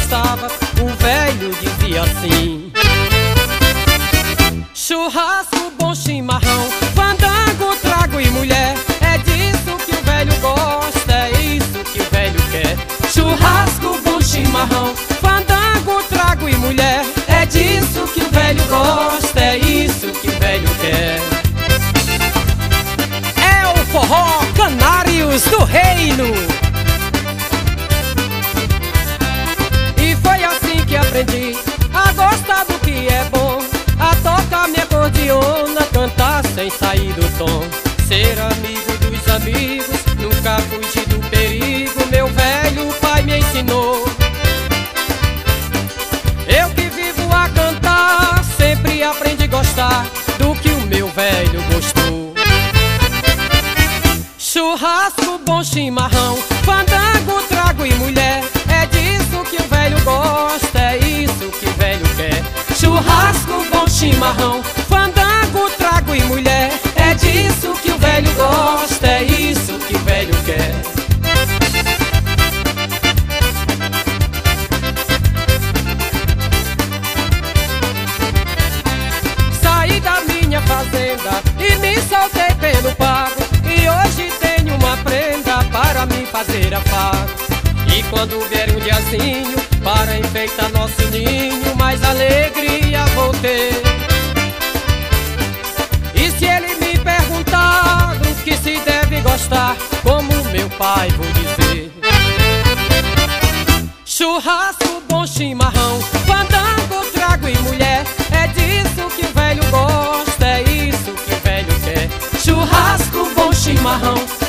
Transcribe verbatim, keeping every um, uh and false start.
gostava, o velho dizia assim: churrasco, bom chimarrão, fandango, trago e mulher. É disso que o velho gosta, é isso que o velho quer. Churrasco, bom chimarrão, fandango, trago e mulher. É disso que o velho gosta, é isso que o velho quer. É o forró Canários do Reino. E foi assim que aprendi a gostar do que é bom, a tocar minha acordeona, cantar sem sair do tom. Ser amigo dos amigos, nunca fugir do perigo, meu velho pai me ensinou. Eu que vivo a cantar, sempre aprendi a gostar do que o meu velho gostou. Churrasco, bom chimarrão, fandango, trago e mulher. É disso que o velho gosta, é isso que o velho quer. Churrasco, bom chimarrão, fandango, trago e mulher. É disso que o velho gosta, é isso que o velho quer. Saí da minha fazenda e me soltei pelo pago, e hoje tenho uma prenda para me fazer afago. E quando vier um diazinho para enfeitar nosso ninho, mais alegria vou ter. E se ele me perguntar do que se deve gostar, como meu pai vou dizer: churrasco, bom chimarrão, fandango, trago e mulher. É disso que o velho gosta, é isso que o velho quer. Churrasco, bom chimarrão,